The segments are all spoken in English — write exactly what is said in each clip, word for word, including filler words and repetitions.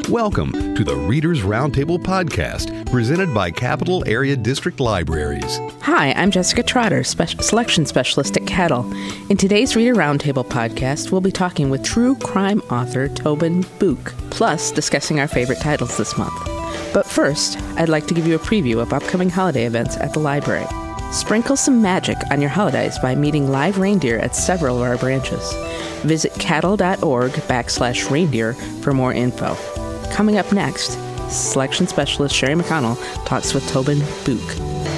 Welcome to the Readers Roundtable podcast, presented by Capital Area District Libraries. Hi, I'm Jessica Trotter, spe- selection specialist at Cattle. In today's Reader Roundtable podcast, we'll be talking with true crime author Tobin Bouck, plus discussing our favorite titles this month. But first, I'd like to give you a preview of upcoming holiday events at the library. Sprinkle some magic on your holidays by meeting live reindeer at several of our branches. Visit cattle.org backslash reindeer for more info. Coming up next, selection specialist Sherry McConnell talks with Tobin Bouck.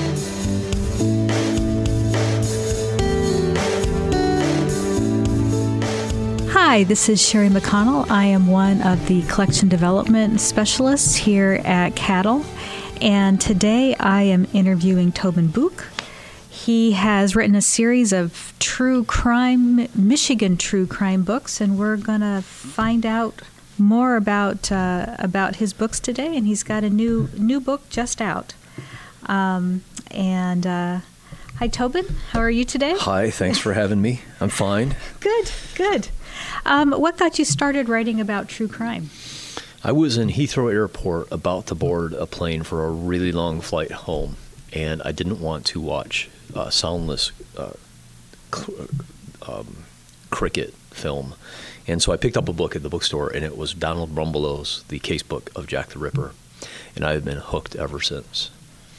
Hi, this is Sherry McConnell. I am one of the collection development specialists here at Cattle, and today I am interviewing Tobin Bouck. He has written a series of true crime, Michigan true crime books, and we're going to find out more about uh, about his books today. And he's got a new new book just out. Um, and uh, hi, Tobin. How are you today? Hi. Thanks for having me. I'm fine. Good. Good. Um, what got you started writing about true crime? I was in Heathrow Airport about to board a plane for a really long flight home, and I didn't want to watch uh, soundless uh, cl- um, cricket film. And so I picked up a book at the bookstore, and it was Donald Brumbulow's The Casebook of Jack the Ripper, and I've been hooked ever since.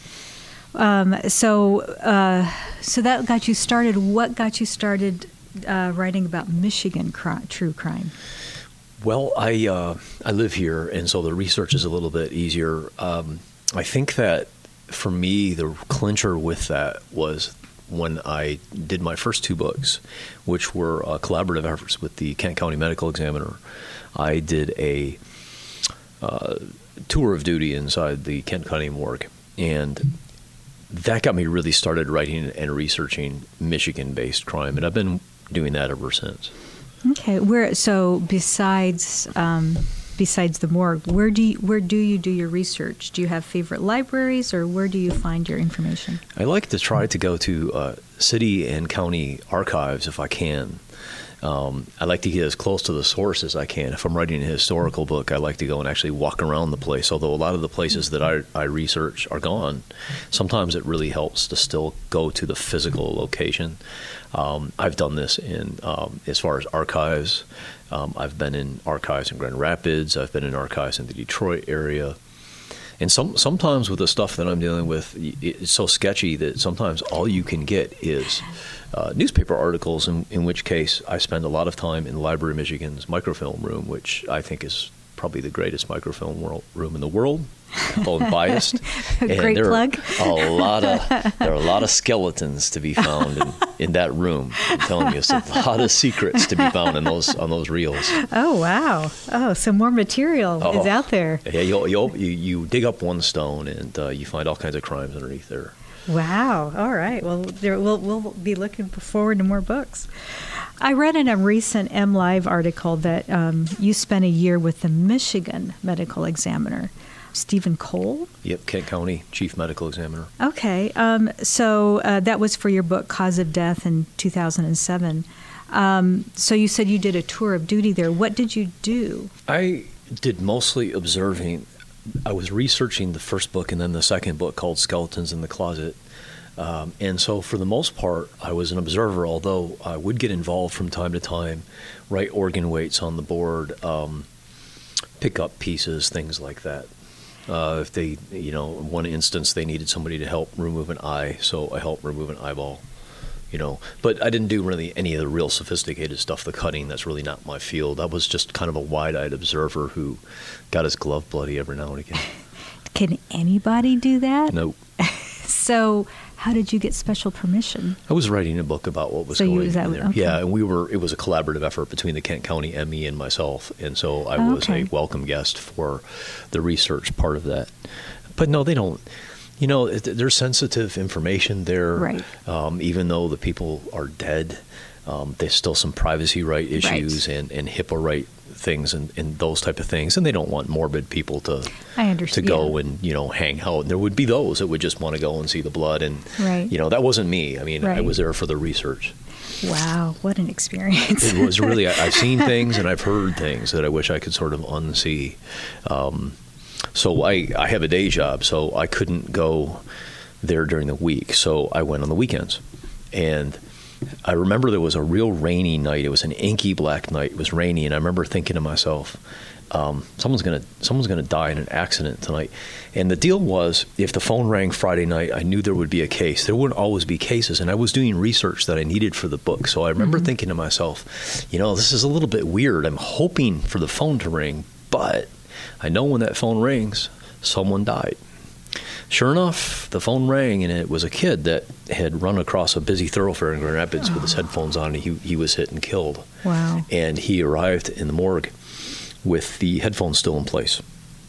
Um, so, uh, so that got you started. What got you started uh, writing about Michigan cri- true crime? Well, I uh, I live here, and so the research is a little bit easier. Um, I think that for me, the clincher with that was when I did my first two books, which were uh, collaborative efforts with the Kent County Medical Examiner. I did a uh, tour of duty inside the Kent County morgue, and that got me really started writing and researching Michigan-based crime, and I've been doing that ever since. Okay, where so besides um, besides the morgue, where do you, where do you do your research? Do you have favorite libraries, or where do you find your information? I like to try to go to uh, city and county archives if I can. Um, I like to get as close to the source as I can. If I'm writing a historical book, I like to go and actually walk around the place, although a lot of the places that I, I research are gone. Sometimes it really helps to still go to the physical location. Um, I've done this in um, as far as archives. Um, I've been in archives in Grand Rapids. I've been in archives in the Detroit area. And some sometimes with the stuff that I'm dealing with, it's so sketchy that sometimes all you can get is uh, newspaper articles, in, in which case I spend a lot of time in Library of Michigan's microfilm room, which I think is probably the greatest microfilm world, room in the world. Although I'm biased. And Great there plug. Are a lot of there are a lot of skeletons to be found in, in that room. I'm telling you, it's a lot of secrets to be found in those on those reels. Oh wow! Oh, so more material Oh, is out there. Yeah, you you you dig up one stone and uh, you find all kinds of crimes underneath there. Wow! All right. Well, there, we'll we'll be looking forward to more books. I read in a recent MLive article that um, you spent a year with the Michigan Medical Examiner, Stephen Cole. Yep, Kent County Chief Medical Examiner. Okay. Um, so uh, that was for your book, Cause of Death, in two thousand seven. Um, so you said you did a tour of duty there. What did you do? I did mostly observing. I was researching the first book and then the second book called Skeletons in the Closet. Um, and so for the most part, I was an observer, although I would get involved from time to time, write organ weights on the board, um, pick up pieces, things like that. Uh, if they, you know, in one instance, they needed somebody to help remove an eye, so I helped remove an eyeball, you know. But I didn't do really any of the real sophisticated stuff, the cutting. That's really not my field. I was just kind of a wide-eyed observer who got his glove bloody every now and again. Can anybody do that? Nope. So how did you get special permission? I was writing a book about what was so going you, was that, on there. okay. Yeah, and we were. It was a collaborative effort between the Kent County M E and myself, and so I Oh, was okay. a welcome guest for the research part of that. But no, they don't. You know, it- there's sensitive information there. Right. Um, even though the people are dead, um, there's still some privacy right issues Right. and, and HIPAA right things and, and those type of things, and they don't want morbid people to I to understand. go yeah. and, you know, hang out. And there would be those that would just want to go and see the blood, and Right. you know, that wasn't me. I mean, I Right. was there for the research. Wow, what an experience. It was really, I, I've seen things and I've heard things that I wish I could sort of unsee. Um, so I, I have a day job, so I couldn't go there during the week. So I went on the weekends. And I remember there was a real rainy night. It was an inky black night. It was rainy. And I remember thinking to myself, um, someone's going to someone's going to die in an accident tonight. And the deal was, if the phone rang Friday night, I knew there would be a case. There wouldn't always be cases. And I was doing research that I needed for the book. So I remember mm-hmm. thinking to myself, you know, this is a little bit weird. I'm hoping for the phone to ring, but I know when that phone rings, someone died. Sure enough, the phone rang, and it was a kid that had run across a busy thoroughfare in Grand Rapids oh. with his headphones on, and he, he was hit and killed. Wow. And he arrived in the morgue with the headphones still in place.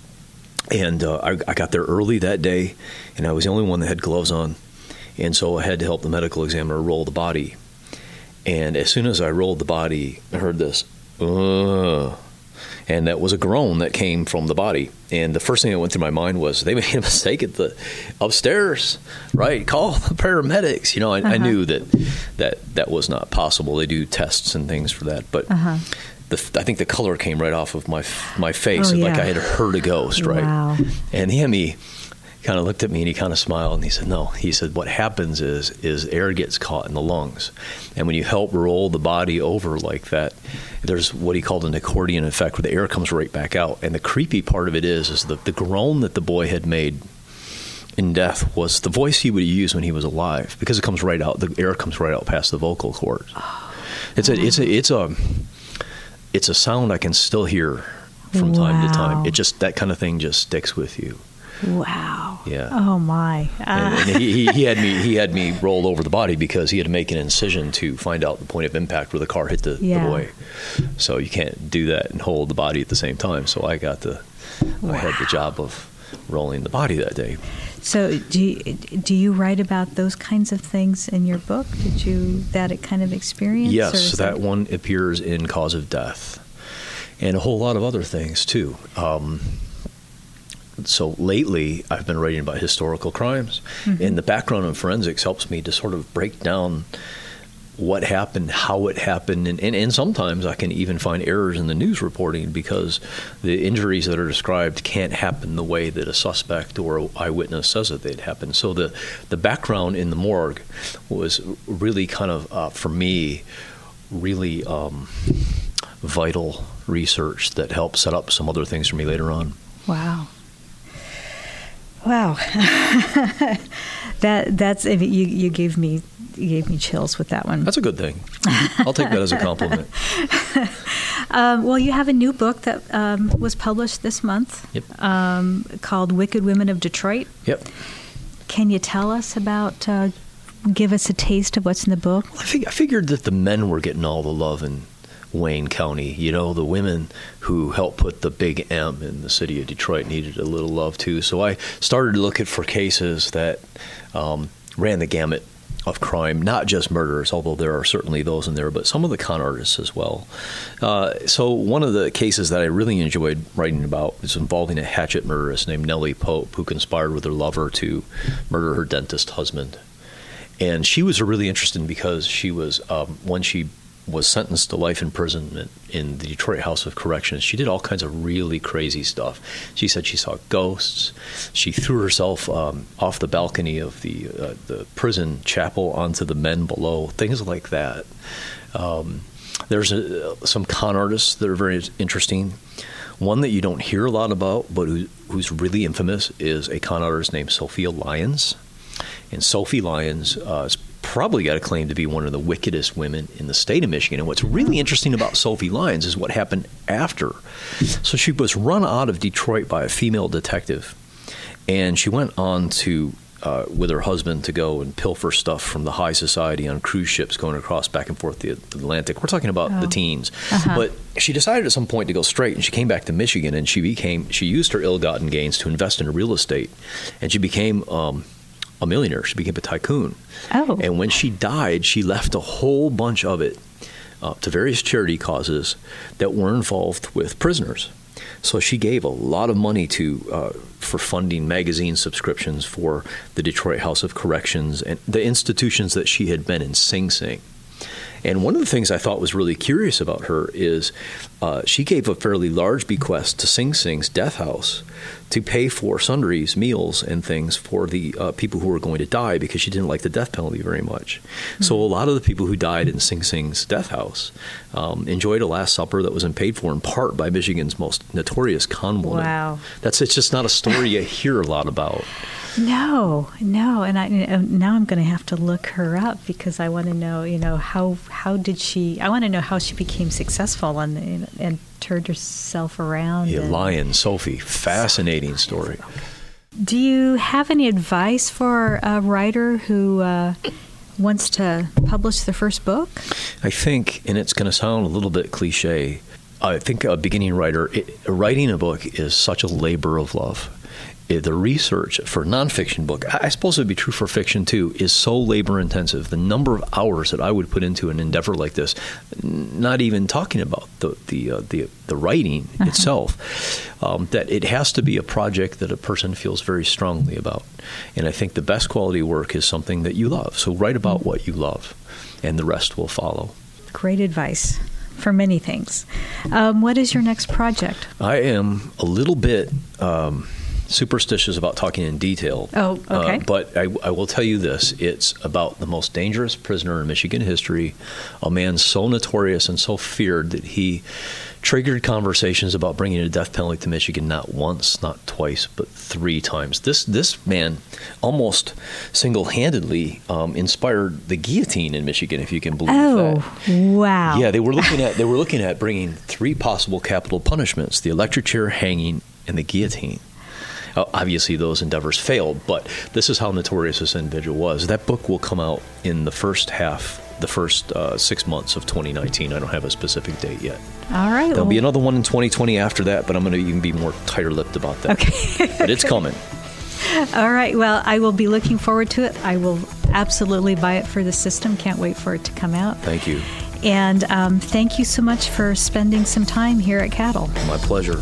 And uh, I, I got there early that day, and I was the only one that had gloves on. And so I had to help the medical examiner roll the body. And as soon as I rolled the body, I heard this, ugh. And that was a groan that came from the body. And the first thing that went through my mind was, they made a mistake at the upstairs, right? Call the paramedics. You know, I, uh-huh. I knew that, that that was not possible. They do tests and things for that. But uh-huh. the, I think the color came right off of my my face, oh, yeah. like I had heard a ghost, right? Wow. And he had me kind of looked at me and he kind of smiled and he said, no. He said, what happens is is air gets caught in the lungs. And when you help roll the body over like that, there's what he called an accordion effect where the air comes right back out. And the creepy part of it is, is the, the groan that the boy had made in death was the voice he would use when he was alive, because it comes right out, the air comes right out past the vocal cords. Oh, it's a, it's a, it's a, it's a sound I can still hear from wow. time to time. It just, that kind of thing just sticks with you. Wow. Yeah. Oh my. Uh. And, and he, he had me he had me rolled over the body because he had to make an incision to find out the point of impact where the car hit the, yeah. the boy. So you can't do that and hold the body at the same time. So I got the wow. I had the job of rolling the body that day. So do you, do you write about those kinds of things in your book? Did you that kind of experience? Yes, that, that one appears in Cause of Death, and a whole lot of other things too. Um, So lately, I've been writing about historical crimes, mm-hmm. and the background in forensics helps me to sort of break down what happened, how it happened, and, and, and sometimes I can even find errors in the news reporting because the injuries that are described can't happen the way that a suspect or an eyewitness says that they'd happen. So the, the background in the morgue was really kind of, uh, for me, really um, vital research that helped set up some other things for me later on. Wow. Wow, that that's you. You gave me you gave me chills with that one. That's a good thing. I'll take that as a compliment. um, well, you have a new book that um, was published this month. Yep. Um, called "Wicked Women of Detroit." Yep. Can you tell us about? Uh, give us a taste of what's in the book. Well, I, fig- I figured that the men were getting all the love in Wayne County. You know, the women who helped put the big M in the city of Detroit needed a little love too. So I started looking for cases that um, ran the gamut of crime, not just murderers, although there are certainly those in there, but some of the con artists as well. Uh, so one of the cases that I really enjoyed writing about is involving a hatchet murderess named Nellie Pope, who conspired with her lover to murder her dentist husband. And she was really interesting because she was, um, when she was sentenced to life imprisonment in the Detroit House of Corrections, she did all kinds of really crazy stuff. She said she saw ghosts. She threw herself um, off the balcony of the uh, the prison chapel onto the men below, things like that. Um, there's a, some con artists that are very interesting. One that you don't hear a lot about, but who, who's really infamous, is a con artist named Sophia Lyons. And Sophie Lyons uh, is probably got a claim to be one of the wickedest women in the state of Michigan. And what's really interesting about Sophie Lyons is what happened after. So she was run out of Detroit by a female detective, and she went on to, uh, with her husband, to go and pilfer stuff from the high society on cruise ships going across back and forth the Atlantic. We're talking about oh. the teens. Uh-huh. But she decided at some point to go straight, and she came back to Michigan, and she became, she used her ill-gotten gains to invest in real estate, and she became um, a millionaire. She became a tycoon. Oh. And when she died, she left a whole bunch of it uh, to various charity causes that were involved with prisoners. So she gave a lot of money to uh, for funding magazine subscriptions for the Detroit House of Corrections and the institutions that she had been in Sing Sing. And one of the things I thought was really curious about her is uh, she gave a fairly large bequest to Sing Sing's death house to pay for sundries, meals, and things for the uh, people who were going to die, because she didn't like the death penalty very much. Mm-hmm. So a lot of the people who died in Sing Sing's death house um, enjoyed a Last Supper that wasn't paid for in part by Michigan's most notorious con woman. Wow. That's it's just not a story you hear a lot about. No, no, and I now I'm going to have to look her up, because I want to know, you know, how how did she? I want to know how she became successful and and turned herself around. Yeah, and, Lion Sophie, fascinating story. Do you have any advice for a writer who uh, wants to publish their first book? I think, and it's going to sound a little bit cliche, I think a beginning writer, it, writing a book is such a labor of love. The research for a nonfiction book, I suppose it would be true for fiction too, is so labor intensive. The number of hours that I would put into an endeavor like this, not even talking about the the uh, the, the writing uh-huh. itself, um, that it has to be a project that a person feels very strongly about. And I think the best quality work is something that you love. So write about what you love, and the rest will follow. Great advice for many things. Um, what is your next project? I am a little bit Um, superstitious about talking in detail. Oh, okay. Uh, but I, I will tell you this. It's about the most dangerous prisoner in Michigan history, a man so notorious and so feared that he triggered conversations about bringing a death penalty to Michigan not once, not twice, but three times. This this man almost single-handedly um, inspired the guillotine in Michigan, if you can believe oh, that. Oh, wow. Yeah, they were looking at they were looking at bringing three possible capital punishments: the electric chair, hanging, and the guillotine. Uh, obviously, those endeavors failed, but this is how notorious this individual was. That book will come out in the first half, the first uh, six months of twenty nineteen. I don't have a specific date yet. All right. There'll well, be another one in twenty twenty after that, but I'm going to even be more tighter-lipped about that. Okay. But it's coming. All right. Well, I will be looking forward to it. I will absolutely buy it for the system. Can't wait for it to come out. Thank you. And um, thank you so much for spending some time here at Cattle. My pleasure.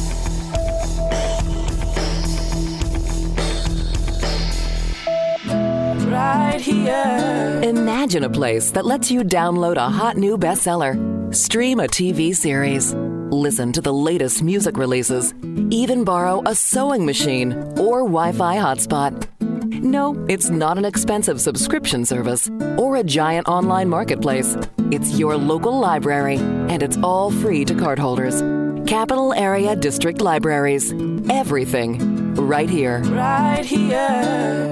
Right here. Imagine a place that lets you download a hot new bestseller, stream a T V series, listen to the latest music releases, even borrow a sewing machine or Wi-Fi hotspot. No, it's not an expensive subscription service or a giant online marketplace. It's your local library, and it's all free to cardholders. Capital Area District Libraries. Everything right here. Right here.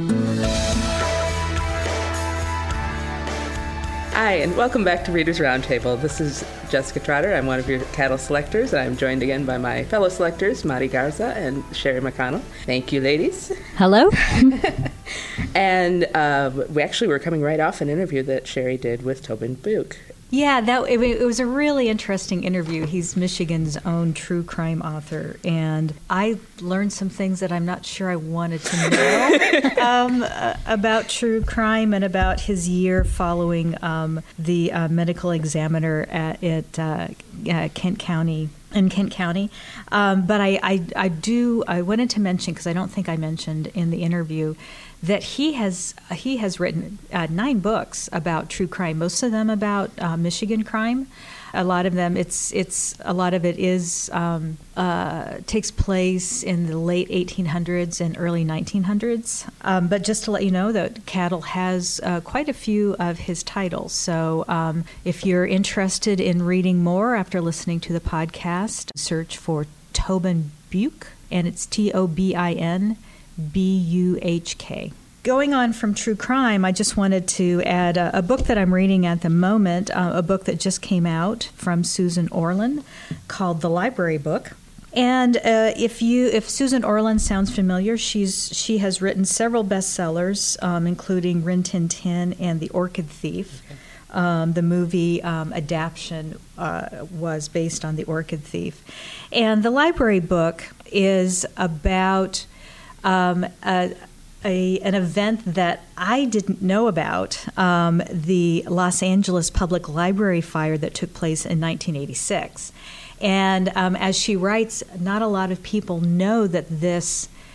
Hi, and welcome back to Readers Roundtable. This is Jessica Trotter. I'm one of your cattle selectors, and I'm joined again by my fellow selectors, Mari Garza and Sherry McConnell. Thank you, ladies. Hello. And uh, we actually were coming right off an interview that Sherry did with Tobin Bouck. Yeah, that it, it was a really interesting interview. He's Michigan's own true crime author, and I learned some things that I'm not sure I wanted to know um, uh, about true crime and about his year following um, the uh, medical examiner at, at uh, uh, Kent County. In Kent County, um, but I, I, I do. I wanted to mention, because I don't think I mentioned in the interview, that he has he has written uh, nine books about true crime. Most of them about uh, Michigan crime. A lot of them, it's it's a lot of it is um, uh, takes place in the late eighteen hundreds and early nineteen hundreds. Um, but just to let you know that Cattle has uh, quite a few of his titles. So um, if you're interested in reading more after listening to the podcast, search for Tobin Bouck, and it's T O B I N B U H K. Going on from true crime, I just wanted to add a, a book that I'm reading at the moment, uh, a book that just came out from Susan Orlean called The Library Book. And uh, if you, if Susan Orlean sounds familiar, she's she has written several bestsellers, um, including Rin Tin Tin and The Orchid Thief. Um, the movie um, adaptation uh, was based on The Orchid Thief. And The Library Book is about um, a A, an event that I didn't know about, um, the Los Angeles Public Library fire that took place in nineteen eighty-six. And um, as she writes, not a lot of people know that this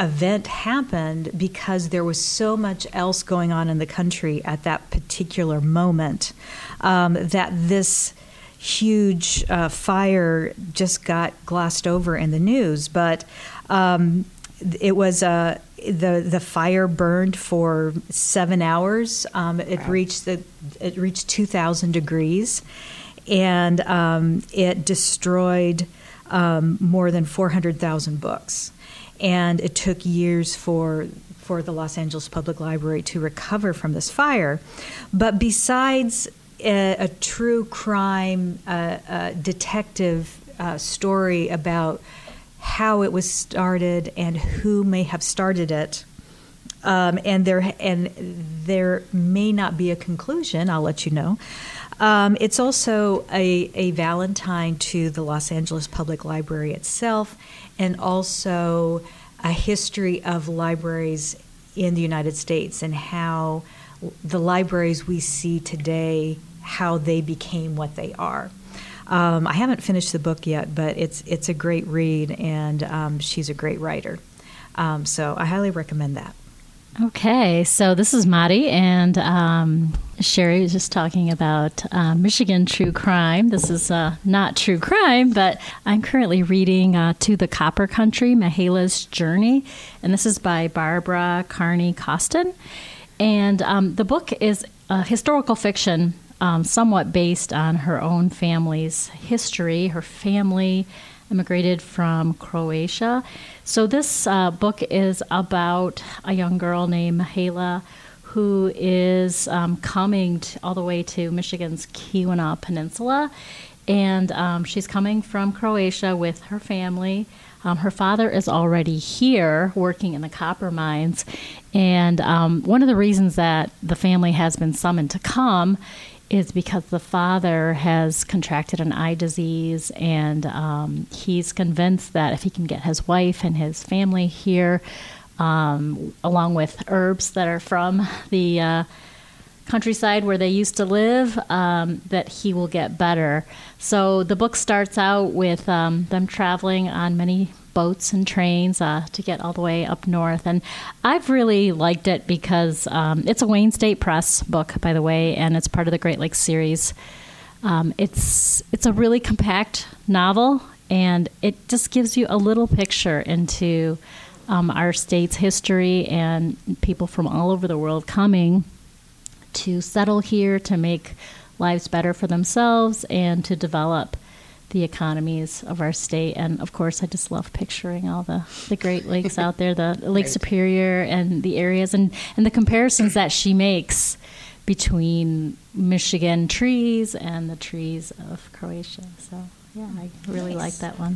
event happened because there was so much else going on in the country at that particular moment um, that this huge uh, fire just got glossed over in the news. But um, it was uh, the the fire burned for seven hours. Um, it wow. reached the it reached two thousand degrees, and um, it destroyed um, more than four hundred thousand books. And it took years for for the Los Angeles Public Library to recover from this fire. But besides a, a true crime uh, uh, detective uh, story about how it was started and who may have started it, um, and there and there may not be a conclusion. I'll let you know. Um, it's also a, a Valentine to the Los Angeles Public Library itself, and also a history of libraries in the United States and how the libraries we see today, how they became what they are. Um, I haven't finished the book yet, but it's it's a great read, and um, she's a great writer. Um, so I highly recommend that. Okay, so this is Madi, and um, Sherry was just talking about uh, Michigan true crime. This is uh, not true crime, but I'm currently reading uh, To the Copper Country, Mahela's Journey, and this is by Barbara Carney Costin. And um, the book is a historical fiction, um, somewhat based on her own family's history. Her family immigrated from Croatia. So this uh, book is about a young girl named Mahela who is um, coming to, all the way to Michigan's Keweenaw Peninsula. And um, she's coming from Croatia with her family. Um, her father is already here working in the copper mines. And um, one of the reasons that the family has been summoned to come is because the father has contracted an eye disease, and um, he's convinced that if he can get his wife and his family here, um, along with herbs that are from the uh, countryside where they used to live, um, that he will get better. So the book starts out with um, them traveling on many boats and trains uh, to get all the way up north. And I've really liked it because um, it's a Wayne State Press book, by the way, and it's part of the Great Lakes series. Um, it's it's a really compact novel, and it just gives you a little picture into um, our state's history and people from all over the world coming to settle here, to make lives better for themselves, and to develop the economies of our state. And of course, I just love picturing all the, the Great Lakes out there, the Lake right. Superior and the areas, and, and the comparisons that she makes between Michigan trees and the trees of Croatia. So yeah, I really nice. like that one.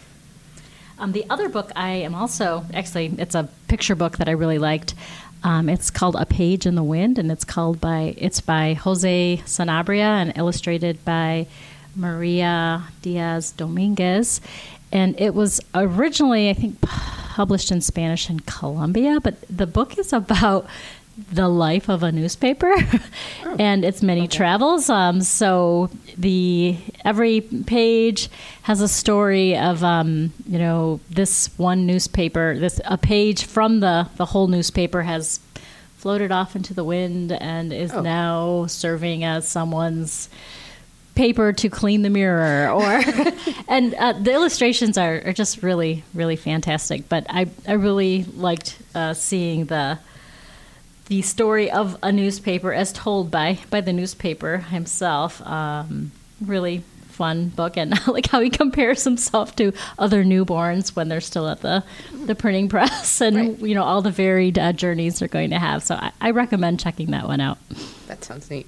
Um, the other book I am also, actually, it's a picture book that I really liked. Um, it's called A Page in the Wind, and it's called by, it's by Jose Sanabria and illustrated by Maria Diaz Dominguez, and it was originally, I think, published in Spanish in Colombia, but the book is about the life of a newspaper oh. and its many okay. travels. Um, so the every page has a story of, um, you know, this one newspaper, this a page from the, the whole newspaper has floated off into the wind and is oh. now serving as someone's paper to clean the mirror, or and uh, the illustrations are, are just really, really fantastic. But I, I really liked uh, seeing the the story of a newspaper as told by, by the newspaper himself. Um, really fun book, and I like how he compares himself to other newborns when they're still at the, the printing press, and right. you know all the varied uh, journeys they're going to have. So I, I recommend checking that one out. That sounds neat.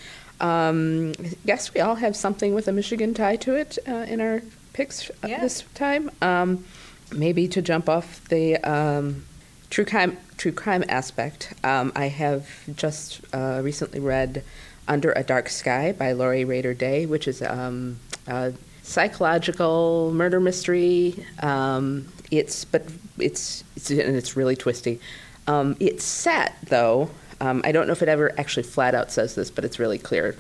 Um, yes, we all have something with a Michigan tie to it uh, in our picks yeah. this time. Um, maybe to jump off the um, true crime true crime aspect, um, I have just uh, recently read Under a Dark Sky by Laurie Rader Day, which is um, a psychological murder mystery. Um, it's but it's it's and it's really twisty. Um, it's set though. Um, I don't know if it ever actually flat out says this, but it's really clear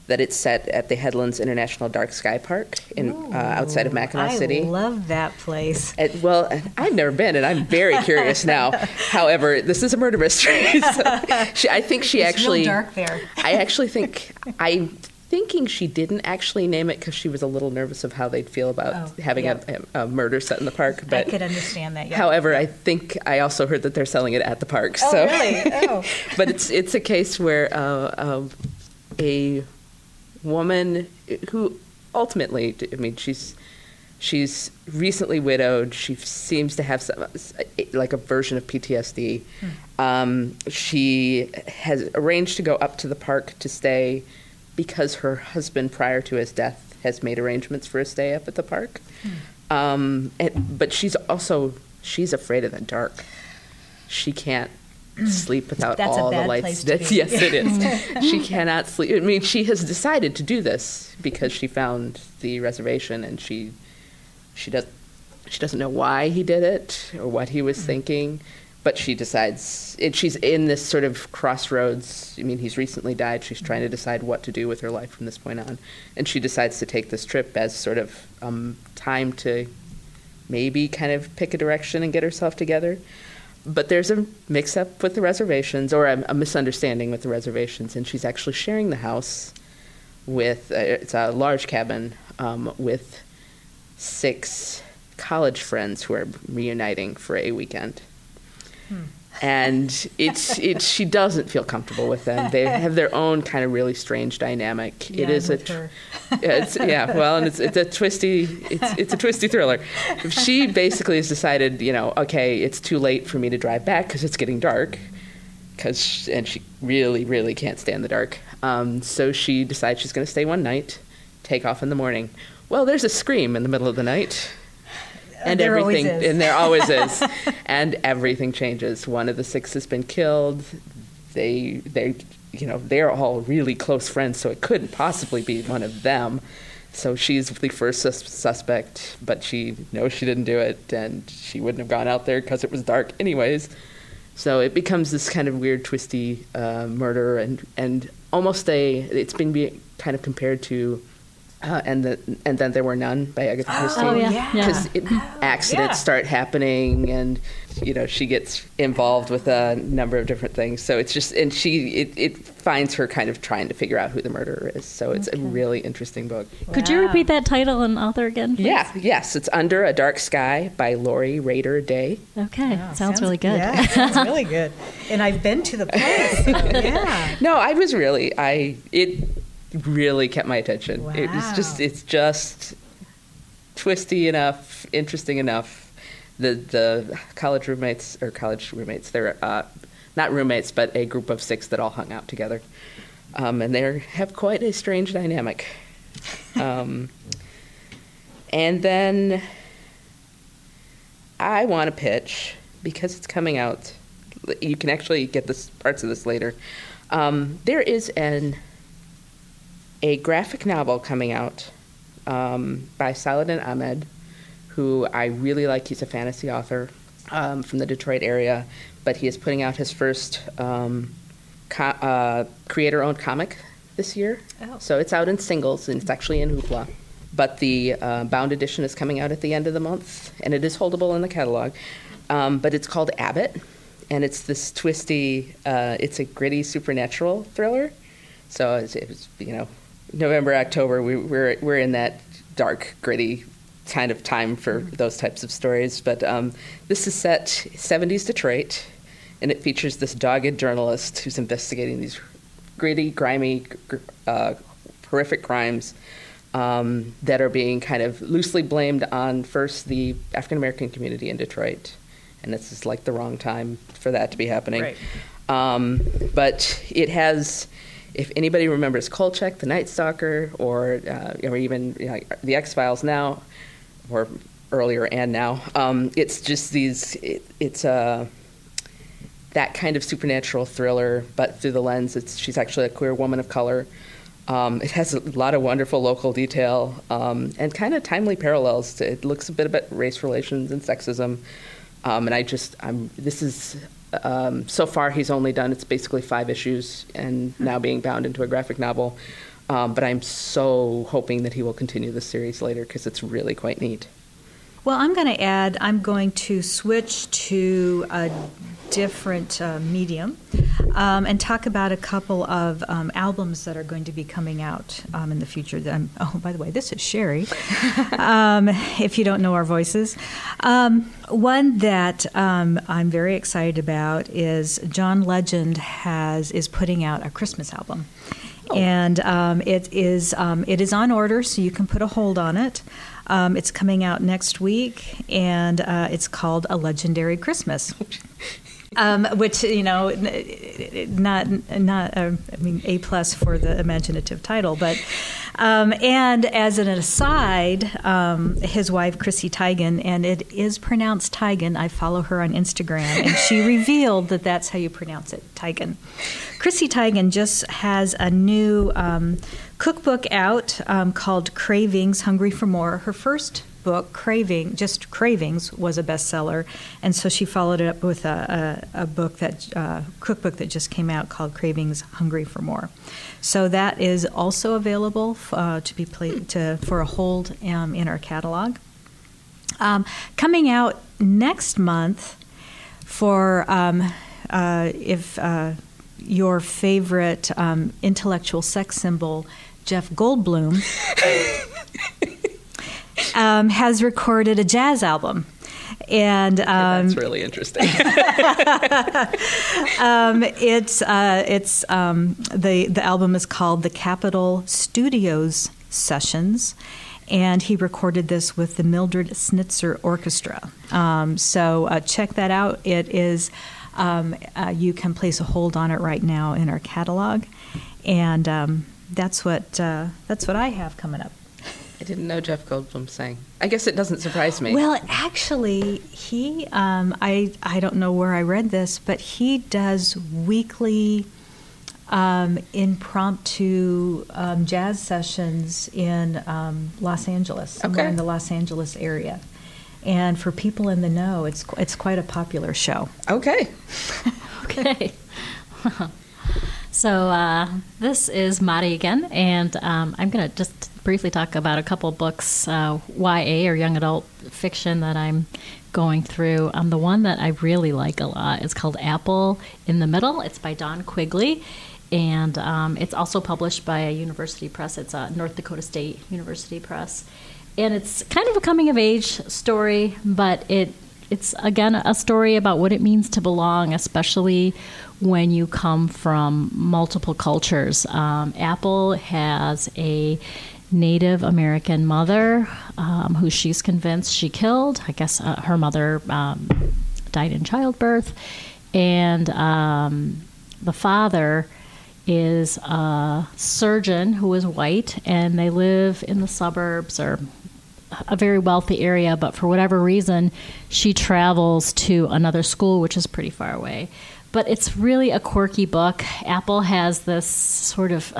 that it's set at the Headlands International Dark Sky Park in uh, outside of Mackinac I City. I love that place. And, well, I've never been, and I'm very curious now. However, this is a murder mystery. So she, I think she it's actually. Real dark there. I actually think I'm thinking she didn't actually name it because she was a little nervous of how they'd feel about Oh, having yeah. a, a murder set in the park. But I could understand that. Yeah. however, I think I also heard that they're selling it at the park. Oh, so. really? Oh. But it's it's a case where uh, uh, a woman who ultimately, I mean, she's she's recently widowed. She seems to have some like a version of P T S D. Hmm. Um, she has arranged to go up to the park to stay because her husband, prior to his death, has made arrangements for a stay up at the park. Hmm. Um, and, but she's also she's afraid of the dark. She can't sleep without That's a all bad the lights. place to That's, be. yes, it is. She cannot sleep. I mean, she has decided to do this because she found the reservation, and she she does she doesn't know why he did it or what he was mm-hmm. thinking, but she decides. It, she's in this sort of crossroads. I mean, he's recently died. She's trying to decide what to do with her life from this point on, and she decides to take this trip as sort of um, time to maybe kind of pick a direction and get herself together. But there's a mix-up with the reservations, or a, a misunderstanding with the reservations, and she's actually sharing the house with, uh, it's a large cabin, um, with six college friends who are reuniting for a weekend. Hmm. And it's it's she doesn't feel comfortable with them. They have their own kind of really strange dynamic. Yeah, it is a tr- it's, yeah, well, and it's it's a twisty it's it's a twisty thriller. She basically has decided, you know, okay, it's too late for me to drive back because it's getting dark. Cause and she really really can't stand the dark. Um, so she decides she's going to stay one night, take off in the morning. Well, there's a scream in the middle of the night. And there everything, always is. and there always is, and everything changes. One of the six has been killed. They, they, you know, they're all really close friends, so it couldn't possibly be one of them. So she's the first sus- suspect, but she knows she didn't do it, and she wouldn't have gone out there because it was dark, anyways. So it becomes this kind of weird, twisty uh, murder, and and almost a. It's been be, kind of compared to. Uh, and the, and then there were none by Agatha Christie. Oh, yeah. Because Yeah. accidents Yeah. start happening, and you know she gets involved with a number of different things. So it's just, and she it, it finds her kind of trying to figure out who the murderer is. So it's Okay. a really interesting book. Could you Wow. repeat that title and author again, please? Yeah, yes, it's Under a Dark Sky by Lori Rader Day. Okay, Wow, sounds, really good. Yeah, sounds really good. And I've been to the place. So, yeah. No, I was really I it. really kept my attention. Wow. It was just it's just twisty enough, interesting enough. The the college roommates or college roommates, they're uh, not roommates, but a group of six that all hung out together, um, and they have quite a strange dynamic. Um, and then I want to pitch, because it's coming out. You can actually get this parts of this later. Um, there is an a graphic novel coming out um, by Saladin Ahmed, who I really like. He's a fantasy author um, from the Detroit area, but he is putting out his first um, co- uh, creator-owned comic this year. Oh. So it's out in singles, and it's actually in Hoopla. But the uh, bound edition is coming out at the end of the month, and it is holdable in the catalog. Um, but it's called Abbott, and it's this twisty, uh, it's a gritty supernatural thriller. So it's, it's you know, November, October, we, we're we're in that dark, gritty kind of time for those types of stories. But um, this is set seventies Detroit, and it features this dogged journalist who's investigating these gritty, grimy, uh, horrific crimes um, that are being kind of loosely blamed on first the African American community in Detroit, and this is like the wrong time for that to be happening. Right. Um, but it has. If anybody remembers Kolchak, The Night Stalker, or uh, or even you know, The X-Files now, or earlier and now, um, it's just these. It, it's a that kind of supernatural thriller, but through the lens. It's she's actually a queer woman of color. Um, it has a lot of wonderful local detail um, and kind of timely parallels to. It looks a bit about race relations and sexism, um, and I just I'm this is. Um, so far, he's only done, it's basically five issues and now being bound into a graphic novel. Um, but I'm so hoping that he will continue the series later because it's really quite neat. Well, I'm going to add, I'm going to switch to a different uh, medium um, and talk about a couple of um, albums that are going to be coming out um, in the future. Um, oh, by the way, this is Sherry, um, if you don't know our voices. Um, one that um, I'm very excited about is John Legend has is putting out a Christmas album. Oh. And um, it is um, it is on order, so you can put a hold on it. Um, it's coming out next week, and uh, it's called A Legendary Christmas. Um, which, you know, not not uh, I mean A plus for the imaginative title, but um, and as an aside, um, his wife Chrissy Teigen, and it is pronounced Teigen. I follow her on Instagram, and she revealed that that's how you pronounce it, Teigen. Chrissy Teigen just has a new um, cookbook out um, called Cravings: Hungry for More. Her first book, Craving, just Cravings, was a bestseller, and so she followed it up with a, a, a book that uh, cookbook that just came out called Cravings: Hungry for More. So that is also available uh, to be played to for a hold um, in our catalog. Um, coming out next month for um, uh, if uh, your favorite um, intellectual sex symbol, Jeff Goldblum. Um, has recorded a jazz album, and um, that's really interesting. um, it's uh, it's um, the the album is called the Capitol Studios Sessions, and he recorded this with the Mildred Snitzer Orchestra. Um, so uh, check that out. It is um, uh, you can place a hold on it right now in our catalog, and um, that's what uh, that's what I have coming up. I didn't know Jeff Goldblum sang. I guess it doesn't surprise me. Well, actually, he, um, I, I don't know where I read this, but he does weekly um, impromptu um, jazz sessions in um, Los Angeles, somewhere okay. in the Los Angeles area. And for people in the know, it's it's quite a popular show. Okay. Okay. So uh, this is Mari again, and um, I'm going to just briefly talk about a couple books, uh, Y A or young adult fiction that I'm going through. Um, the one that I really like a lot is called Apple in the Middle. It's by Don Quigley, and um, it's also published by a university press. It's a North Dakota State University Press, and it's kind of a coming-of-age story, but it it's, again, a story about what it means to belong, especially when you come from multiple cultures. Um, Apple has a Native American mother um, who she's convinced she killed. I guess uh, her mother um, died in childbirth. And um, the father is a surgeon who is white, and they live in the suburbs or a very wealthy area, but for whatever reason, she travels to another school, which is pretty far away. But it's really a quirky book. Apple has this sort of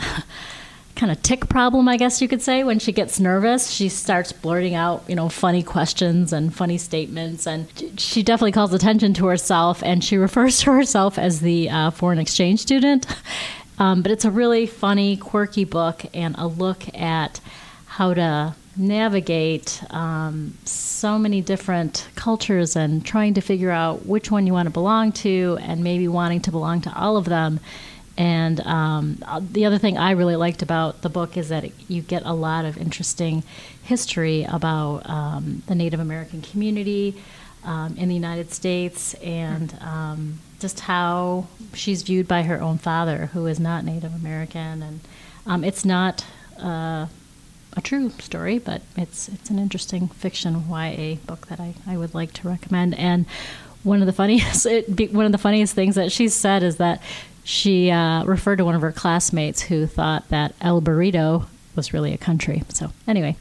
kind of tick problem, I guess you could say. When she gets nervous, she starts blurting out, you know, funny questions and funny statements. And she definitely calls attention to herself, and she refers to herself as the uh, foreign exchange student. Um, but it's a really funny, quirky book and a look at how to navigate um, so many different cultures and trying to figure out which one you want to belong to and maybe wanting to belong to all of them. And um, the other thing I really liked about the book is that it, you get a lot of interesting history about um, the Native American community um, in the United States and um, just how she's viewed by her own father, who is not Native American. And um, it's not uh, a true story, but it's it's an interesting fiction Y A book that I, I would like to recommend. And one of the funniest it be, one of the funniest things that she said is that she uh, referred to one of her classmates who thought that El Burrito was really a country. So anyway,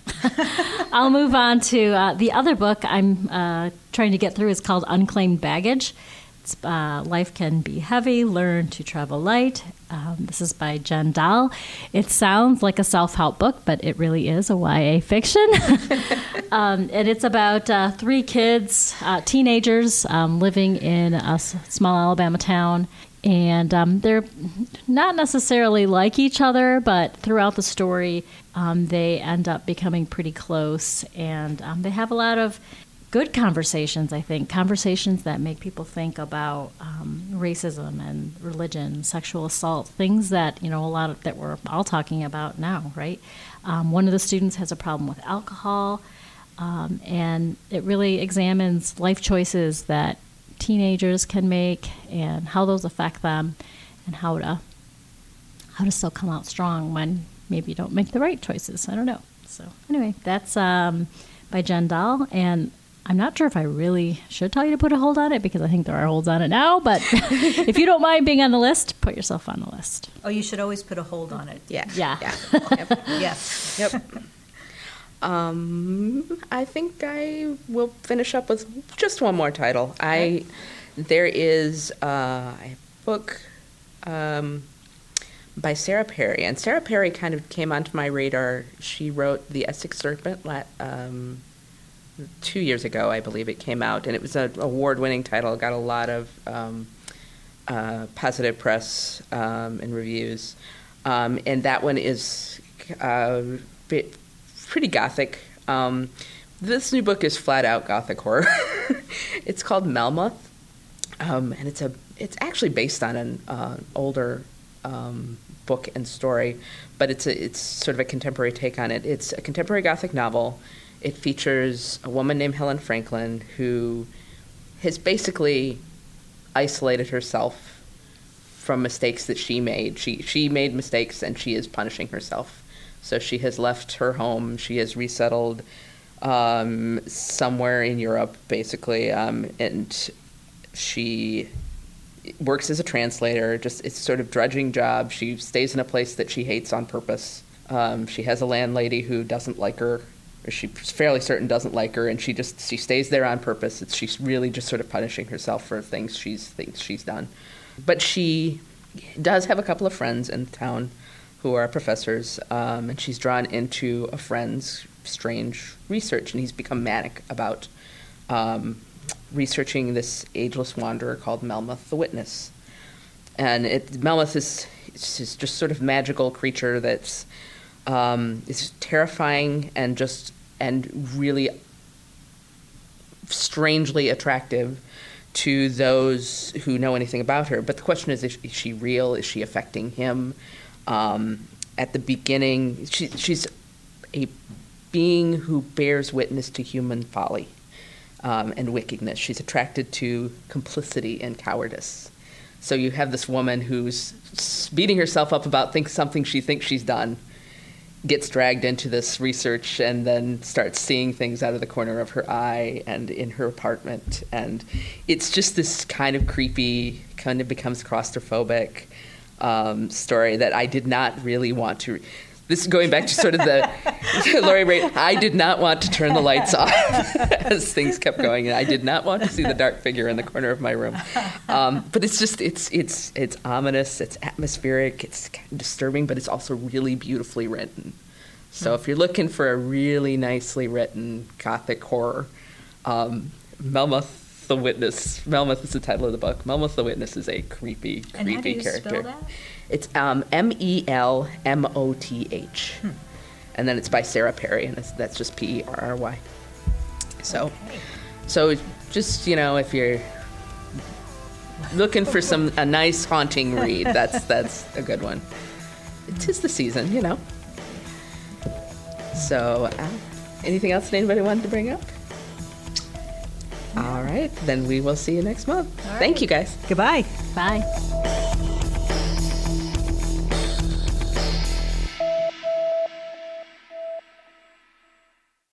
I'll move on to uh, the other book I'm uh, trying to get through. Is called Unclaimed Baggage. It's, uh, Life Can Be Heavy, Learn to Travel Light. Um, this is by Jen Dahl. It sounds like a self-help book, but it really is a Y A fiction. um, and it's about uh, three kids, uh, teenagers, um, living in a s- small Alabama town. And um, they're not necessarily like each other, but throughout the story, um, they end up becoming pretty close. And um, they have a lot of good conversations, I think, conversations that make people think about um, racism and religion, sexual assault, things that, you know, a lot of that we're all talking about now, right? Um, one of the students has a problem with alcohol, um, and it really examines life choices that teenagers can make and how those affect them, and how to how to still come out strong when maybe you don't make the right choices. I don't know. So anyway, that's um, by Jen Dahl, and I'm not sure if I really should tell you to put a hold on it, because I think there are holds on it now, but if you don't mind being on the list, put yourself on the list. Oh, you should always put a hold on it. Yeah. Yeah. yeah. Yep. Yes. Yep. Um, I think I will finish up with just one more title. I there is uh, a book um, by Sarah Perry, and Sarah Perry kind of came onto my radar. She wrote The Essex Serpent um, two years ago, I believe it came out, and it was an award-winning title. It got a lot of um, uh, positive press um, and reviews, um, and that one is uh, bit. pretty gothic. Um, this new book is flat out gothic horror. It's called Melmoth, um, and it's a it's actually based on an uh, older um, book and story, but it's a, it's sort of a contemporary take on it. It's a contemporary gothic novel. It features a woman named Helen Franklin who has basically isolated herself from mistakes that she made. She she made mistakes, and she is punishing herself. So she has left her home. She has resettled um, somewhere in Europe, basically, um, and she works as a translator. Just it's sort of drudging job. She stays in a place that she hates on purpose. Um, she has a landlady who doesn't like her, or she's fairly certain doesn't like her, and she just she stays there on purpose. It's, she's really just sort of punishing herself for things she's things she's done. But she does have a couple of friends in town who are professors, um, and she's drawn into a friend's strange research, and he's become manic about um, researching this ageless wanderer called Melmoth the Witness. And it, Melmoth is, is just sort of magical creature that's um, is terrifying and just and really strangely attractive to those who know anything about her. But the question is, is she real? Is she affecting him? Um, at the beginning, she, she's a being who bears witness to human folly um, and wickedness. She's attracted to complicity and cowardice. So you have this woman who's beating herself up about think, something she thinks she's done, gets dragged into this research, and then starts seeing things out of the corner of her eye and in her apartment. And it's just this kind of creepy, kind of becomes claustrophobic Um, story that I did not really want to. This is going back to sort of the Laurie Ray. I did not want to turn the lights off as things kept going, and I did not want to see the dark figure in the corner of my room. Um, but it's just it's it's it's ominous. It's atmospheric. It's kind of disturbing, but it's also really beautifully written. So if you're looking for a really nicely written gothic horror, um, Melmoth the Witness. Melmoth is the title of the book. Melmoth the Witness is a creepy, creepy and how do you character. Spell that? It's um, M E L M O T H. Hmm. And then it's by Sarah Perry, and it's, that's just P E R R Y. So, okay. so just, you know, if you're looking for some a nice haunting read, that's that's a good one. It is the season, you know. So, uh, anything else that anybody wanted to bring up? All right, then we will see you next month. Right. Thank you, guys. Goodbye. Bye.